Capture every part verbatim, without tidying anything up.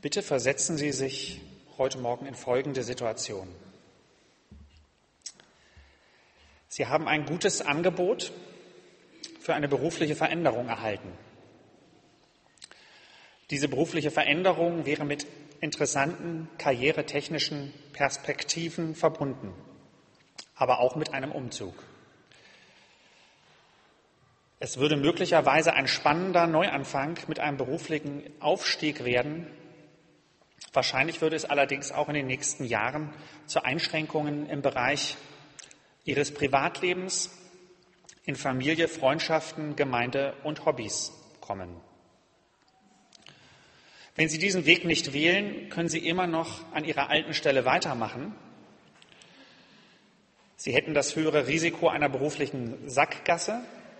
Bitte versetzen Sie sich heute Morgen in folgende Situation. Sie haben ein gutes Angebot für eine berufliche Veränderung erhalten. Diese berufliche Veränderung wäre mit interessanten karrieretechnischen Perspektiven verbunden, aber auch mit einem Umzug. Es würde möglicherweise ein spannender Neuanfang mit einem beruflichen Aufstieg werden. Wahrscheinlich würde es allerdings auch in den nächsten Jahren zu Einschränkungen im Bereich Ihres Privatlebens, in Familie, Freundschaften, Gemeinde und Hobbys kommen. Wenn Sie diesen Weg nicht wählen, können Sie immer noch an Ihrer alten Stelle weitermachen. Sie hätten das höhere Risiko einer beruflichen Sackgasse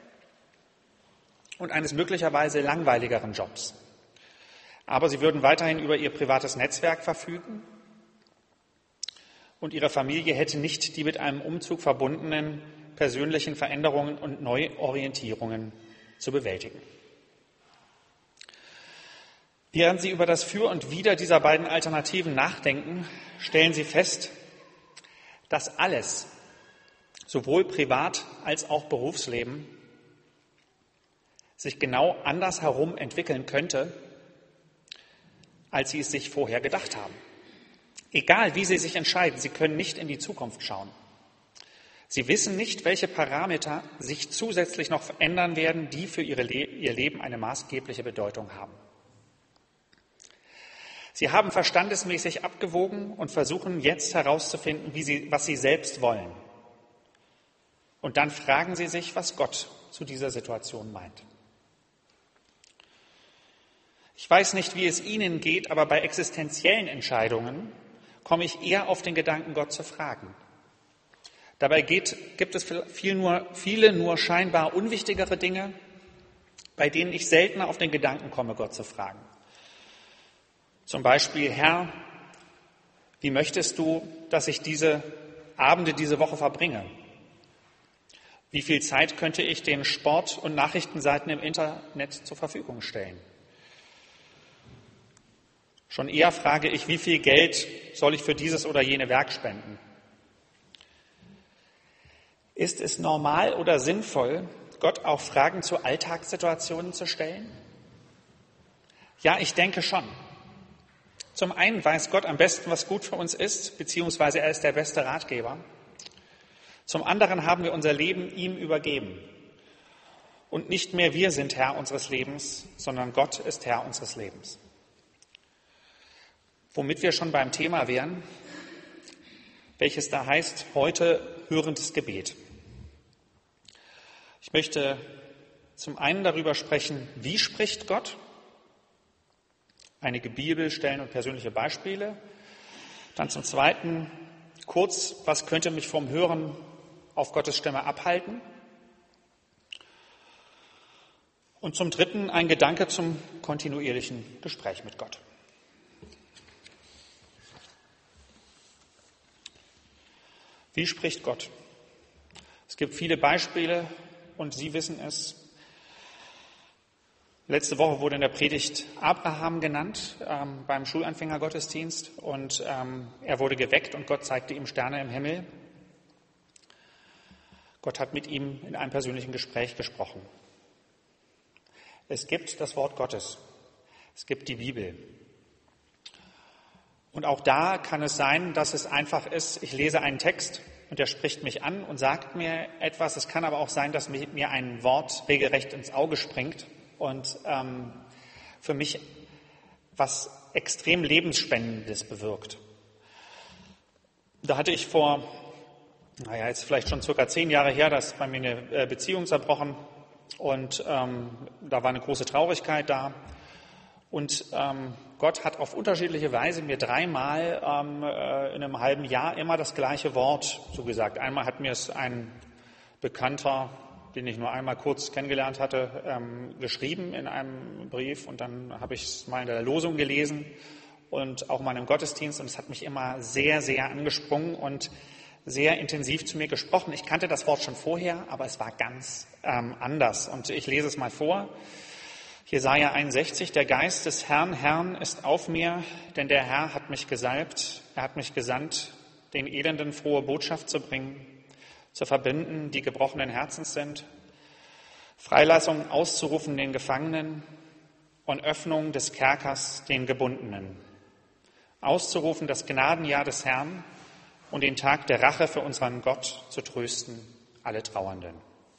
und eines möglicherweise langweiligeren Jobs. Aber Sie würden weiterhin über Ihr privates Netzwerk verfügen und Ihre Familie hätte nicht die mit einem Umzug verbundenen persönlichen Veränderungen und Neuorientierungen zu bewältigen. Während Sie über das Für und Wider dieser beiden Alternativen nachdenken, stellen Sie fest, dass alles, sowohl Privat- als auch Berufsleben, sich genau andersherum entwickeln könnte, als Sie es sich vorher gedacht haben. Egal, wie Sie sich entscheiden, Sie können nicht in die Zukunft schauen. Sie wissen nicht, welche Parameter sich zusätzlich noch verändern werden, die für Ihre Le- Ihr Leben eine maßgebliche Bedeutung haben. Sie haben verstandesmäßig abgewogen und versuchen jetzt herauszufinden, wie Sie, was Sie selbst wollen. Und dann fragen Sie sich, was Gott zu dieser Situation meint. Ich weiß nicht, wie es Ihnen geht, aber bei existenziellen Entscheidungen komme ich eher auf den Gedanken, Gott zu fragen. Dabei geht, gibt es viel nur, viele nur scheinbar unwichtigere Dinge, bei denen ich seltener auf den Gedanken komme, Gott zu fragen. Zum Beispiel, Herr, wie möchtest du, dass ich diese Abende, diese Woche verbringe? Wie viel Zeit könnte ich den Sport- und Nachrichtenseiten im Internet zur Verfügung stellen? Schon eher frage ich, wie viel Geld soll ich für dieses oder jene Werk spenden? Ist es normal oder sinnvoll, Gott auch Fragen zu Alltagssituationen zu stellen? Ja, ich denke schon. Zum einen weiß Gott am besten, was gut für uns ist, beziehungsweise er ist der beste Ratgeber. Zum anderen haben wir unser Leben ihm übergeben. Und nicht mehr wir sind Herr unseres Lebens, sondern Gott ist Herr unseres Lebens. Womit wir schon beim Thema wären, welches da heißt, heute hörendes Gebet. Ich möchte zum einen darüber sprechen, wie spricht Gott? Einige Bibelstellen und persönliche Beispiele. Dann zum zweiten kurz, was könnte mich vom Hören auf Gottes Stimme abhalten? Und zum dritten ein Gedanke zum kontinuierlichen Gespräch mit Gott. Wie spricht Gott? Es gibt viele Beispiele und Sie wissen es. Letzte Woche wurde in der Predigt Abraham genannt ähm, beim Schulanfängergottesdienst und ähm, er wurde geweckt und Gott zeigte ihm Sterne im Himmel. Gott hat mit ihm in einem persönlichen Gespräch gesprochen. Es gibt das Wort Gottes. Es gibt die Bibel. Und auch da kann es sein, dass es einfach ist, ich lese einen Text und der spricht mich an und sagt mir etwas. Es kann aber auch sein, dass mir ein Wort regelrecht ins Auge springt und ähm, für mich was extrem Lebensspendendes bewirkt. Da hatte ich vor, naja, jetzt vielleicht schon circa zehn Jahre her, dass bei mir eine Beziehung zerbrochen und ähm, da war eine große Traurigkeit da. Und ähm, Gott hat auf unterschiedliche Weise mir dreimal ähm, äh, in einem halben Jahr immer das gleiche Wort zugesagt. Einmal hat mir es ein Bekannter, den ich nur einmal kurz kennengelernt hatte, ähm, geschrieben in einem Brief. Und dann habe ich es mal in der Losung gelesen und auch mal im Gottesdienst. Und es hat mich immer sehr, sehr angesprungen und sehr intensiv zu mir gesprochen. Ich kannte das Wort schon vorher, aber es war ganz ähm, anders. Und ich lese es mal vor. Jesaja einundsechzig, der Geist des Herrn, Herrn ist auf mir, denn der Herr hat mich gesalbt, er hat mich gesandt, den Elenden frohe Botschaft zu bringen, zu verbinden, die gebrochenen Herzens sind, Freilassung auszurufen den Gefangenen und Öffnung des Kerkers den Gebundenen, auszurufen das Gnadenjahr des Herrn und den Tag der Rache für unseren Gott zu trösten, alle Trauernden.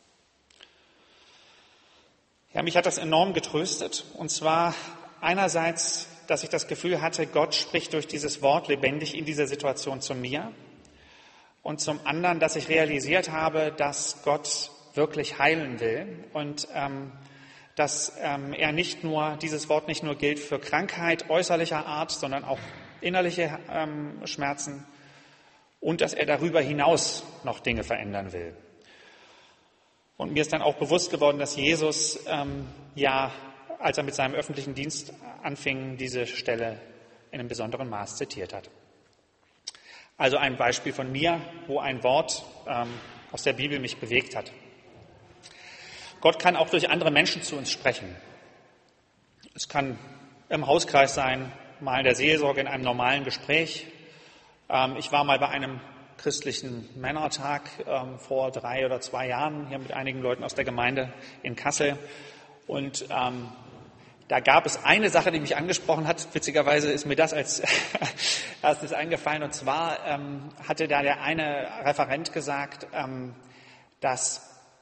Ja, mich hat das enorm getröstet, und zwar einerseits, dass ich das Gefühl hatte, Gott spricht durch dieses Wort lebendig in dieser Situation zu mir, und zum anderen, dass ich realisiert habe, dass Gott wirklich heilen will und ähm, dass ähm, er nicht nur, dieses Wort nicht nur gilt für Krankheit äußerlicher Art, sondern auch innerliche ähm, Schmerzen, und dass er darüber hinaus noch Dinge verändern will. Und mir ist dann auch bewusst geworden, dass Jesus ähm, ja, als er mit seinem öffentlichen Dienst anfing, diese Stelle in einem besonderen Maß zitiert hat. Also ein Beispiel von mir, wo ein Wort ähm, aus der Bibel mich bewegt hat. Gott kann auch durch andere Menschen zu uns sprechen. Es kann im Hauskreis sein, mal in der Seelsorge, in einem normalen Gespräch. Ähm, ich war mal bei einem christlichen Männertag ähm, vor drei oder zwei Jahren hier mit einigen Leuten aus der Gemeinde in Kassel. Und ähm, da gab es eine Sache, die mich angesprochen hat. Witzigerweise ist mir das als erstes eingefallen. Und zwar ähm, hatte da der eine Referent gesagt, ähm, dass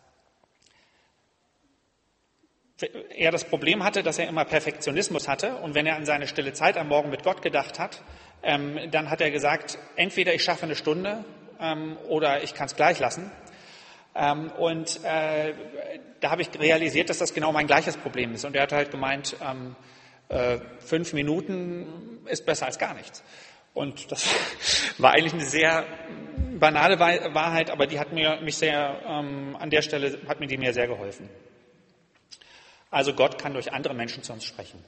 er das Problem hatte, dass er immer Perfektionismus hatte. Und wenn er an seine stille Zeit am Morgen mit Gott gedacht hat, ähm, dann hat er gesagt, entweder ich schaffe eine Stunde ähm, oder ich kann es gleich lassen. Ähm, und äh, da habe ich realisiert, dass das genau mein gleiches Problem ist. Und er hat halt gemeint, ähm, äh, fünf Minuten ist besser als gar nichts. Und das war eigentlich eine sehr banale Wahrheit, aber die hat mir mich sehr, ähm, an der Stelle hat mir die mir sehr geholfen. Also Gott kann durch andere Menschen zu uns sprechen.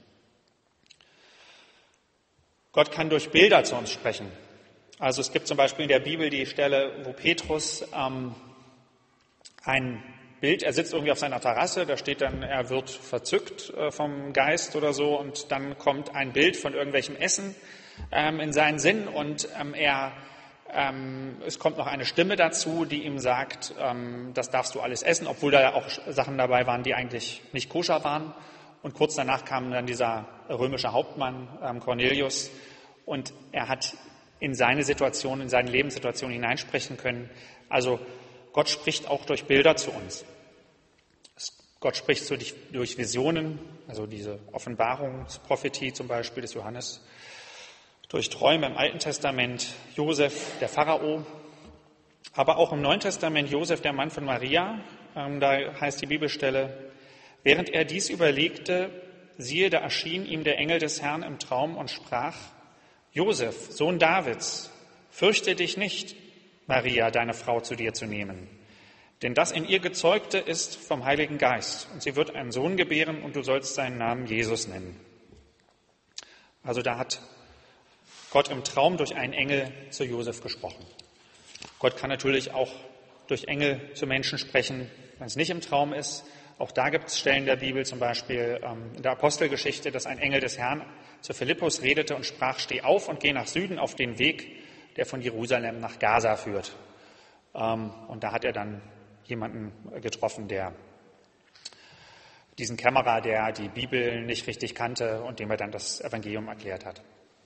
Gott kann durch Bilder zu uns sprechen. Also es gibt zum Beispiel in der Bibel die Stelle, wo Petrus ähm, ein Bild, er sitzt irgendwie auf seiner Terrasse, da steht dann, er wird verzückt äh, vom Geist oder so, und dann kommt ein Bild von irgendwelchem Essen ähm, in seinen Sinn, und ähm, er, ähm, es kommt noch eine Stimme dazu, die ihm sagt, ähm, das darfst du alles essen, obwohl da ja auch Sachen dabei waren, die eigentlich nicht koscher waren. Und kurz danach kam dann dieser römische Hauptmann ähm, Cornelius, und er hat in seine Situation, in seine Lebenssituation hineinsprechen können. Also Gott spricht auch durch Bilder zu uns. Gott spricht so durch Visionen, also diese Offenbarungsprophetie zum Beispiel des Johannes, durch Träume im Alten Testament, Josef, der Pharao, aber auch im Neuen Testament Josef, der Mann von Maria. Ähm, da heißt die Bibelstelle, während er dies überlegte, siehe, da erschien ihm der Engel des Herrn im Traum und sprach, Josef, Sohn Davids, fürchte dich nicht, Maria, deine Frau, zu dir zu nehmen. Denn das in ihr Gezeugte ist vom Heiligen Geist. Und sie wird einen Sohn gebären, und du sollst seinen Namen Jesus nennen. Also da hat Gott im Traum durch einen Engel zu Josef gesprochen. Gott kann natürlich auch durch Engel zu Menschen sprechen, wenn es nicht im Traum ist. Auch da gibt es Stellen der Bibel, zum Beispiel ähm, in der Apostelgeschichte, dass ein Engel des Herrn zu Philippus redete und sprach, steh auf und geh nach Süden auf den Weg, der von Jerusalem nach Gaza führt. Ähm, und da hat er dann jemanden getroffen, der diesen Kämmerer, der die Bibel nicht richtig kannte und dem er dann das Evangelium erklärt hat.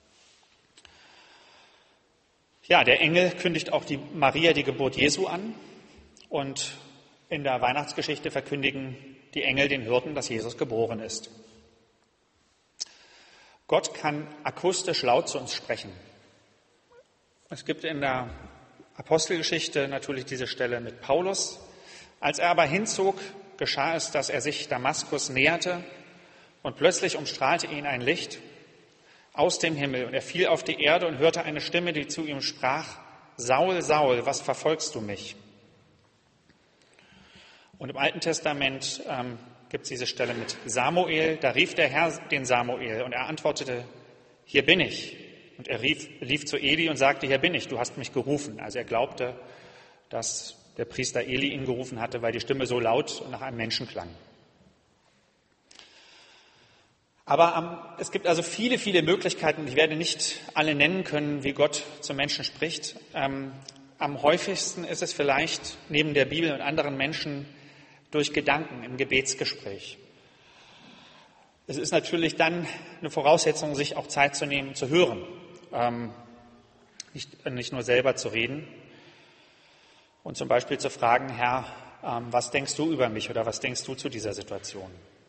Ja, der Engel kündigt auch die Maria die Geburt Jesu an, und in der Weihnachtsgeschichte verkündigen die Engel den Hirten, dass Jesus geboren ist. Gott kann akustisch laut zu uns sprechen. Es gibt in der Apostelgeschichte natürlich diese Stelle mit Paulus. Als er aber hinzog, geschah es, dass er sich Damaskus näherte, und plötzlich umstrahlte ihn ein Licht aus dem Himmel, und er fiel auf die Erde und hörte eine Stimme, die zu ihm sprach, Saul, Saul, was verfolgst du mich? Und im Alten Testament ähm, gibt es diese Stelle mit Samuel, da rief der Herr den Samuel, und er antwortete, hier bin ich. Und er rief, lief zu Eli und sagte, hier bin ich, du hast mich gerufen. Also er glaubte, dass der Priester Eli ihn gerufen hatte, weil die Stimme so laut nach einem Menschen klang. Aber ähm, es gibt also viele, viele Möglichkeiten. Ich werde nicht alle nennen können, wie Gott zu Menschen spricht. Ähm, am häufigsten ist es vielleicht neben der Bibel und anderen Menschen durch Gedanken im Gebetsgespräch. Es ist natürlich dann eine Voraussetzung, sich auch Zeit zu nehmen, zu hören, ähm, nicht, nicht nur selber zu reden und zum Beispiel zu fragen, Herr, ähm, was denkst du über mich oder was denkst du zu dieser Situation?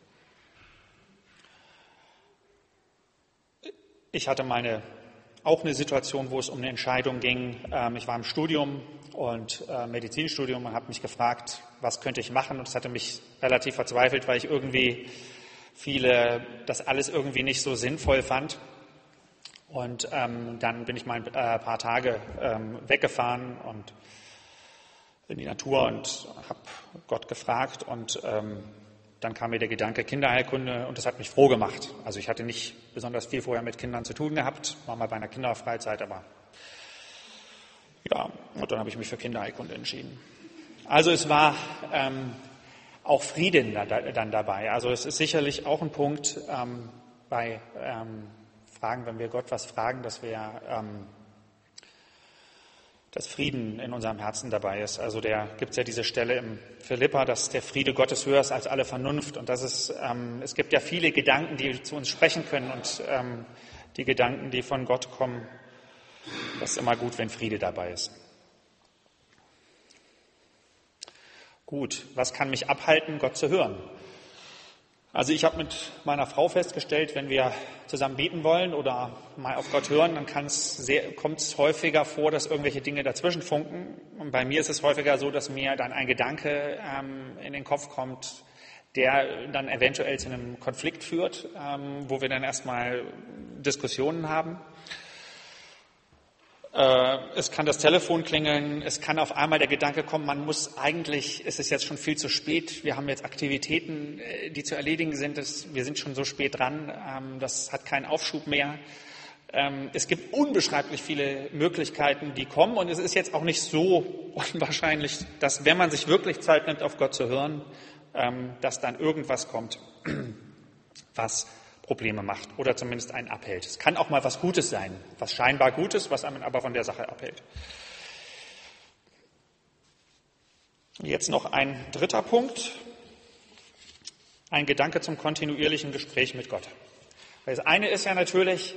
Ich hatte mal eine, auch eine Situation, wo es um eine Entscheidung ging. Ähm, ich war im Studium und äh, Medizinstudium und habe mich gefragt, was könnte ich machen? Und es hatte mich relativ verzweifelt, weil ich irgendwie viele, das alles irgendwie nicht so sinnvoll fand. Und ähm, dann bin ich mal ein äh, paar Tage ähm, weggefahren und in die Natur und habe Gott gefragt. Und ähm, dann kam mir der Gedanke Kinderheilkunde und das hat mich froh gemacht. Also ich hatte nicht besonders viel vorher mit Kindern zu tun gehabt, war mal bei einer Kinderfreizeit, aber ja, und dann habe ich mich für Kinderheilkunde entschieden. Also es war ähm, auch Frieden dann dabei. Also es ist sicherlich auch ein Punkt ähm, bei ähm, Fragen, wenn wir Gott was fragen, dass wir, ähm, dass Frieden in unserem Herzen dabei ist. Also da gibt es ja diese Stelle im Philipper, dass der Friede Gottes höher ist als alle Vernunft. Und das ist, ähm, es gibt ja viele Gedanken, die zu uns sprechen können und ähm, die Gedanken, die von Gott kommen. Das ist immer gut, wenn Friede dabei ist. Gut, was kann mich abhalten, Gott zu hören? Also ich habe mit meiner Frau festgestellt, wenn wir zusammen beten wollen oder mal auf Gott hören, dann kommt es häufiger vor, dass irgendwelche Dinge dazwischen funken. Und bei mir ist es häufiger so, dass mir dann ein Gedanke ähm, in den Kopf kommt, der dann eventuell zu einem Konflikt führt, ähm, wo wir dann erstmal Diskussionen haben. Es kann das Telefon klingeln, es kann auf einmal der Gedanke kommen, man muss eigentlich, es ist jetzt schon viel zu spät, wir haben jetzt Aktivitäten, die zu erledigen sind, wir sind schon so spät dran, das hat keinen Aufschub mehr. Es gibt unbeschreiblich viele Möglichkeiten, die kommen und es ist jetzt auch nicht so unwahrscheinlich, dass wenn man sich wirklich Zeit nimmt, auf Gott zu hören, dass dann irgendwas kommt, was Probleme macht oder zumindest einen abhält. Es kann auch mal was Gutes sein, was scheinbar Gutes, was einen aber von der Sache abhält. Jetzt noch ein dritter Punkt, ein Gedanke zum kontinuierlichen Gespräch mit Gott. Das eine ist ja natürlich,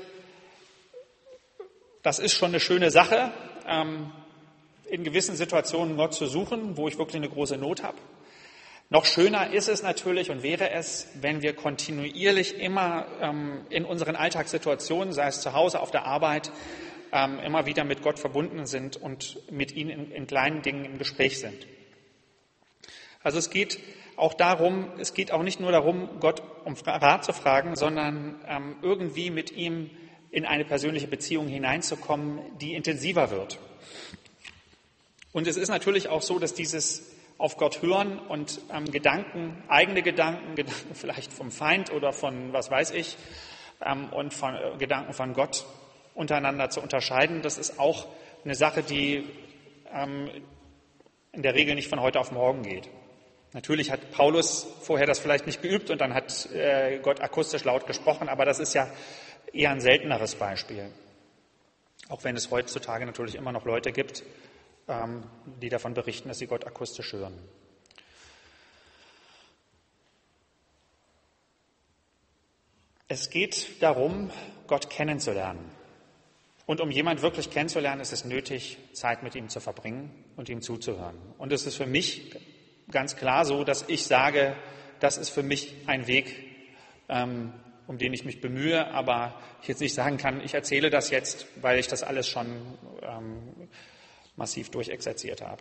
das ist schon eine schöne Sache, in gewissen Situationen Gott zu suchen, wo ich wirklich eine große Not habe. Noch schöner ist es natürlich und wäre es, wenn wir kontinuierlich immer ähm, in unseren Alltagssituationen, sei es zu Hause, auf der Arbeit, ähm, immer wieder mit Gott verbunden sind und mit ihm in, in kleinen Dingen im Gespräch sind. Also es geht auch darum, es geht auch nicht nur darum, Gott um Rat zu fragen, sondern ähm, irgendwie mit ihm in eine persönliche Beziehung hineinzukommen, die intensiver wird. Und es ist natürlich auch so, dass dieses auf Gott hören und ähm, Gedanken, eigene Gedanken, Gedanken vielleicht vom Feind oder von was weiß ich, ähm, und von äh, Gedanken von Gott untereinander zu unterscheiden, das ist auch eine Sache, die ähm, in der Regel nicht von heute auf morgen geht. Natürlich hat Paulus vorher das vielleicht nicht geübt und dann hat äh, Gott akustisch laut gesprochen, aber das ist ja eher ein selteneres Beispiel. Auch wenn es heutzutage natürlich immer noch Leute gibt, die davon berichten, dass sie Gott akustisch hören. Es geht darum, Gott kennenzulernen. Und um jemanden wirklich kennenzulernen, ist es nötig, Zeit mit ihm zu verbringen und ihm zuzuhören. Und es ist für mich ganz klar so, dass ich sage, das ist für mich ein Weg, um den ich mich bemühe, aber ich jetzt nicht sagen kann, ich erzähle das jetzt, weil ich das alles schon massiv durchexerziert habe.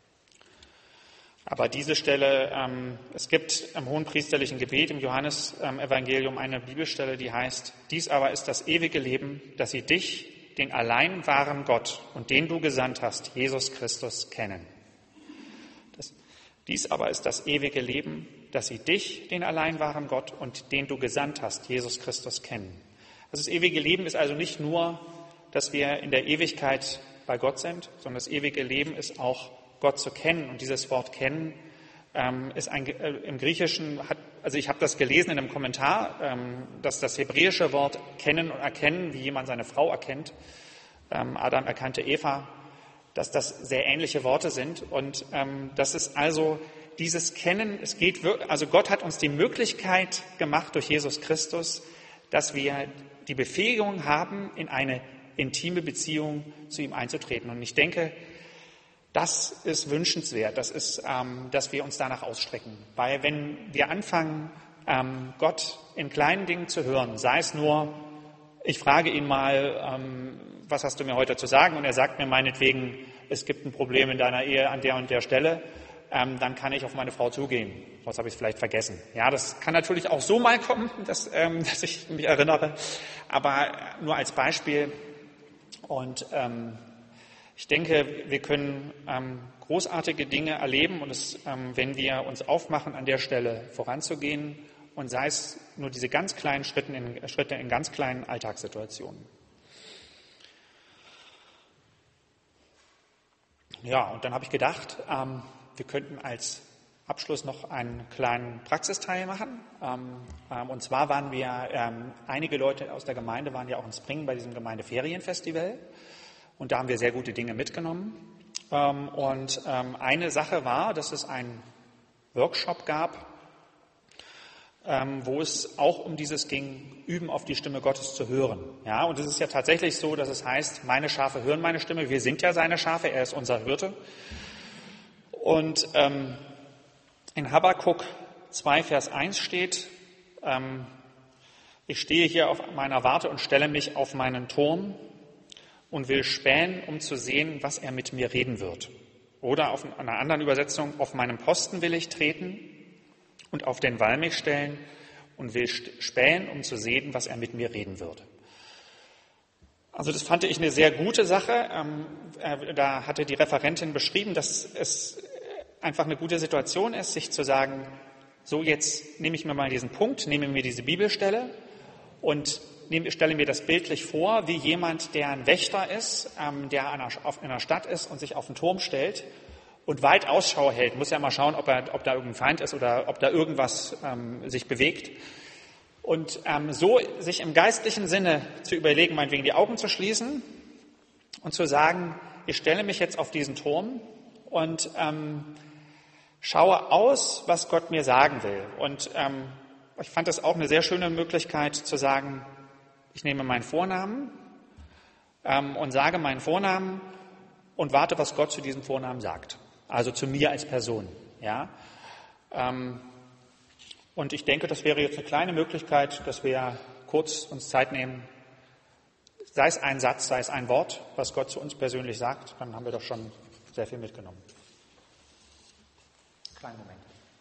Aber diese Stelle, ähm, es gibt im hohenpriesterlichen Gebet im Johannesevangelium eine Bibelstelle, die heißt, dies aber ist das ewige Leben, dass sie dich, den allein wahren Gott und den du gesandt hast, Jesus Christus, kennen. Das, dies aber ist das ewige Leben, dass sie dich, den allein wahren Gott und den du gesandt hast, Jesus Christus, kennen. Also das ewige Leben ist also nicht nur, dass wir in der Ewigkeit bei Gott sind, sondern das ewige Leben ist auch, Gott zu kennen. Und dieses Wort kennen ähm, ist ein, äh, im Griechischen hat, also ich habe das gelesen in einem Kommentar, ähm, dass das hebräische Wort kennen und erkennen, wie jemand seine Frau erkennt, ähm, Adam erkannte Eva, dass das sehr ähnliche Worte sind und ähm, das ist also dieses Kennen, es geht wirklich, also Gott hat uns die Möglichkeit gemacht durch Jesus Christus, dass wir die Befähigung haben, in eine intime Beziehung zu ihm einzutreten. Und ich denke, das ist wünschenswert, das ist, ähm, dass wir uns danach ausstrecken. Weil wenn wir anfangen, ähm, Gott in kleinen Dingen zu hören, sei es nur, ich frage ihn mal, ähm, was hast du mir heute zu sagen? Und er sagt mir meinetwegen, es gibt ein Problem in deiner Ehe an der und der Stelle, ähm, dann kann ich auf meine Frau zugehen. Was habe ich vielleicht vergessen? Ja, das kann natürlich auch so mal kommen, dass, ähm, dass ich mich erinnere, aber nur als Beispiel. Und ähm, ich denke, wir können ähm, großartige Dinge erleben und es, ähm, wenn wir uns aufmachen, an der Stelle voranzugehen und sei es nur diese ganz kleinen Schritte in, Schritte in ganz kleinen Alltagssituationen. Ja, und dann habe ich gedacht, ähm, wir könnten als Abschluss noch einen kleinen Praxisteil machen. Ähm, ähm, und zwar waren wir, ähm, einige Leute aus der Gemeinde waren ja auch in Springen bei diesem Gemeindeferienfestival. Und da haben wir sehr gute Dinge mitgenommen. Ähm, und ähm, eine Sache war, dass es einen Workshop gab, ähm, wo es auch um dieses ging, üben auf die Stimme Gottes zu hören. Ja, und es ist ja tatsächlich so, dass es heißt, meine Schafe hören meine Stimme. Wir sind ja seine Schafe, er ist unser Hirte. Und ähm, in Habakuk zwei, Vers eins steht, ähm, ich stehe hier auf meiner Warte und stelle mich auf meinen Turm und will spähen, um zu sehen, was er mit mir reden wird. Oder auf einer anderen Übersetzung, auf meinem Posten will ich treten und auf den Wall mich stellen und will spähen, um zu sehen, was er mit mir reden wird. Also das fand ich eine sehr gute Sache. Ähm, äh, da hatte die Referentin beschrieben, dass es einfach eine gute Situation ist, sich zu sagen, so jetzt nehme ich mir mal diesen Punkt, nehme mir diese Bibelstelle und nehme, stelle mir das bildlich vor, wie jemand, der ein Wächter ist, ähm, der an einer, auf, in einer Stadt ist und sich auf den Turm stellt und weit Ausschau hält. Muss ja mal schauen, ob, er, ob da irgendein Feind ist oder ob da irgendwas ähm, sich bewegt. Und ähm, so sich im geistlichen Sinne zu überlegen, meinetwegen die Augen zu schließen und zu sagen, ich stelle mich jetzt auf diesen Turm und ähm, schaue aus, was Gott mir sagen will. Und ähm, ich fand das auch eine sehr schöne Möglichkeit zu sagen, ich nehme meinen Vornamen ähm, und sage meinen Vornamen und warte, was Gott zu diesem Vornamen sagt. Also zu mir als Person. Ja? Ähm, und ich denke, das wäre jetzt eine kleine Möglichkeit, dass wir kurz uns Zeit nehmen, sei es ein Satz, sei es ein Wort, was Gott zu uns persönlich sagt, dann haben wir doch schon sehr viel mitgenommen. Kleinen Moment.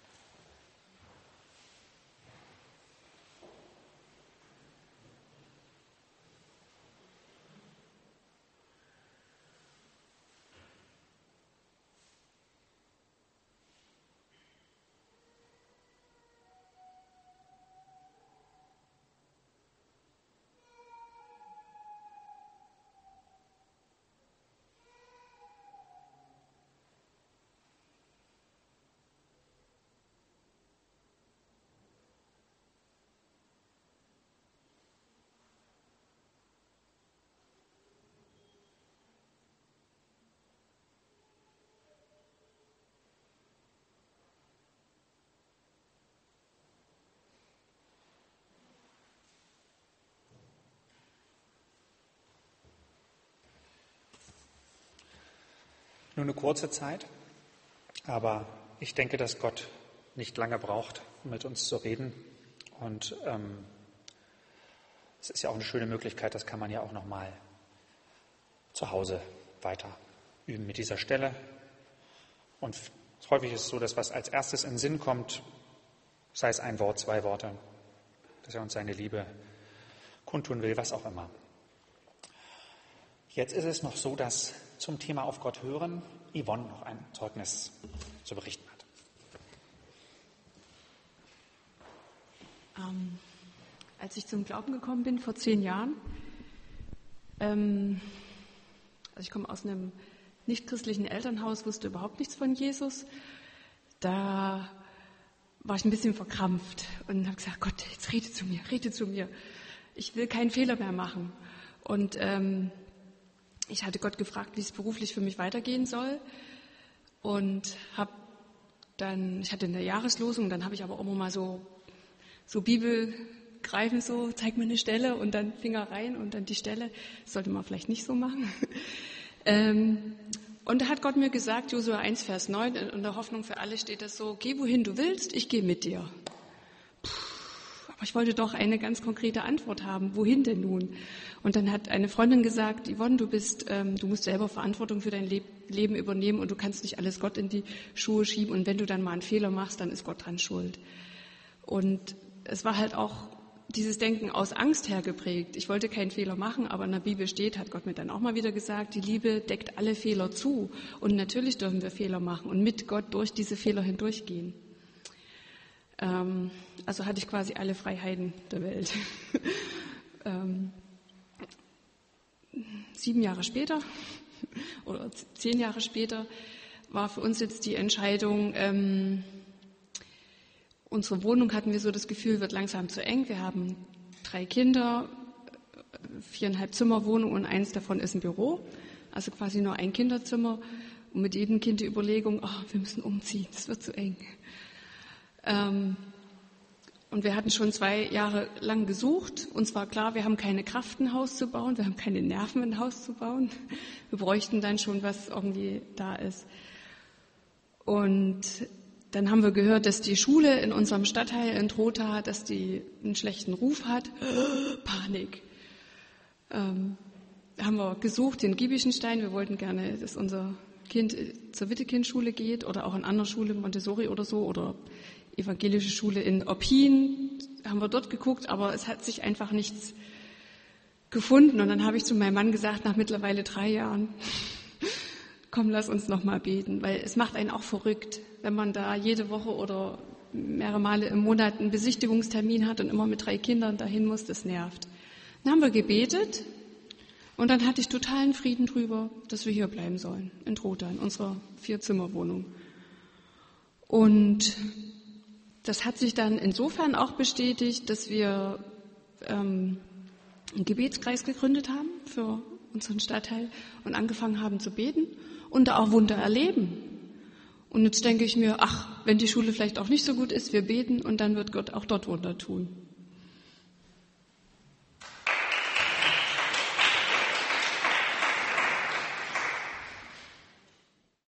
Nur eine kurze Zeit, aber ich denke, dass Gott nicht lange braucht, um mit uns zu reden. Und ähm, es ist ja auch eine schöne Möglichkeit, das kann man ja auch nochmal zu Hause weiter üben mit dieser Stelle. Und häufig ist es so, dass was als erstes in den Sinn kommt, sei es ein Wort, zwei Worte, dass er uns seine Liebe kundtun will, was auch immer. Jetzt ist es noch so, dass zum Thema auf Gott hören Yvonne noch ein Zeugnis zu berichten hat. Ähm, als ich zum Glauben gekommen bin, vor zehn Jahren, ähm, also ich komme aus einem nichtchristlichen Elternhaus, wusste überhaupt nichts von Jesus. Da war ich ein bisschen verkrampft und habe gesagt, Gott, jetzt rede zu mir, rede zu mir. Ich will keinen Fehler mehr machen. Und ähm, ich hatte Gott gefragt, wie es beruflich für mich weitergehen soll. Und habe dann, ich hatte eine Jahreslosung, dann habe ich aber immer mal so, so Bibel greifen, so, zeig mir eine Stelle und dann Finger rein und dann die Stelle. Das sollte man vielleicht nicht so machen. ähm, Und da hat Gott mir gesagt, Josua eins, Vers neun, in der Hoffnung für alle steht das so, geh wohin du willst, ich gehe mit dir. Puh, aber ich wollte doch eine ganz konkrete Antwort haben, wohin denn nun? Und dann hat eine Freundin gesagt, Yvonne, du bist, ähm, du musst selber Verantwortung für dein Leb- Leben übernehmen und du kannst nicht alles Gott in die Schuhe schieben und wenn du dann mal einen Fehler machst, dann ist Gott dran schuld. Und es war halt auch dieses Denken aus Angst her geprägt. Ich wollte keinen Fehler machen, aber in der Bibel steht, hat Gott mir dann auch mal wieder gesagt, die Liebe deckt alle Fehler zu. Und natürlich dürfen wir Fehler machen und mit Gott durch diese Fehler hindurchgehen. Ähm, also hatte ich quasi alle Freiheiten der Welt. ähm, sieben Jahre später oder zehn Jahre später war für uns jetzt die Entscheidung, ähm, unsere Wohnung hatten wir so das Gefühl, wird langsam zu eng. Wir haben drei Kinder, viereinhalb Zimmer Wohnung und eins davon ist ein Büro. Also quasi nur ein Kinderzimmer. Und mit jedem Kind die Überlegung, oh, wir müssen umziehen, das wird zu eng. Ähm, und wir hatten schon zwei Jahre lang gesucht. Uns war klar, wir haben keine Kraft, ein Haus zu bauen. Wir haben keine Nerven, ein Haus zu bauen. Wir bräuchten dann schon, was irgendwie da ist. Und dann haben wir gehört, dass die Schule in unserem Stadtteil in Trotha, dass die einen schlechten Ruf hat. Panik. Ähm, haben wir gesucht in Giebichenstein. Wir wollten gerne, dass unser Kind zur Wittekind-Schule geht oder auch in einer Schule, Montessori oder so, oder evangelische Schule in Oppin. Haben wir dort geguckt, aber es hat sich einfach nichts gefunden. Und dann habe ich zu meinem Mann gesagt, nach mittlerweile drei Jahren, komm, lass uns noch mal beten, weil es macht einen auch verrückt, wenn man da jede Woche oder mehrere Male im Monat einen Besichtigungstermin hat und immer mit drei Kindern dahin muss, das nervt. Dann haben wir gebetet und dann hatte ich totalen Frieden drüber, dass wir hier bleiben sollen, in Trotha, in unserer Vier-Zimmer-Wohnung. Und das hat sich dann insofern auch bestätigt, dass wir ähm, einen Gebetskreis gegründet haben für unseren Stadtteil und angefangen haben zu beten und da auch Wunder erleben. Und jetzt denke ich mir, ach, wenn die Schule vielleicht auch nicht so gut ist, wir beten und dann wird Gott auch dort Wunder tun.